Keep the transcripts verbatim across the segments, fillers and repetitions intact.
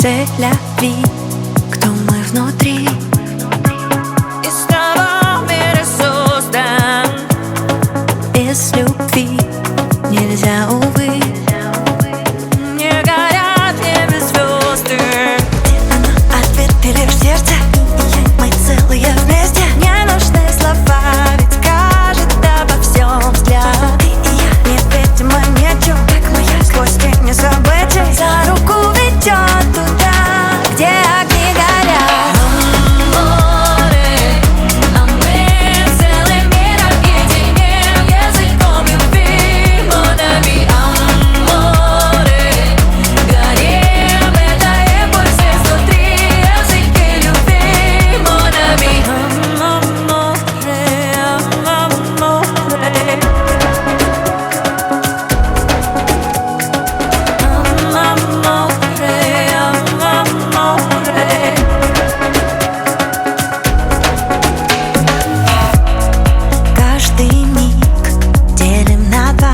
Сель-ля-ви, кто мы внутри. Из того мира создан. Без любви нельзя, увы. Не горят небе звезды. Где она, ответ или в сердце? И я, мы целые вместе. Не нужны слова, ведь скажет обо всем взгляд. Ты и я, невидимо ничего, как моя сквозь тени событий. За руку ведет туда, где огни горят. Море, а мы целый мир объединим языком любви. Mon ami, amore, горим, это импульс изнутри, языки любви. Mon ami, Amore, каждый миг делим на два,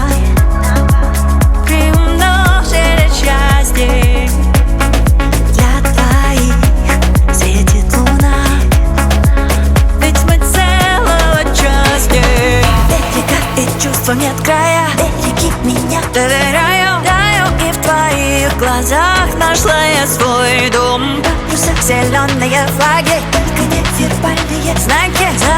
приумножили счастье. для двоих светит луна. Ведь мы целого части. Берега и чувства нет края. Береги меня, Доверяю, даю, и в твоих глазах нашла я свой дом. парусах зеленые флаги, только невербальные знаки.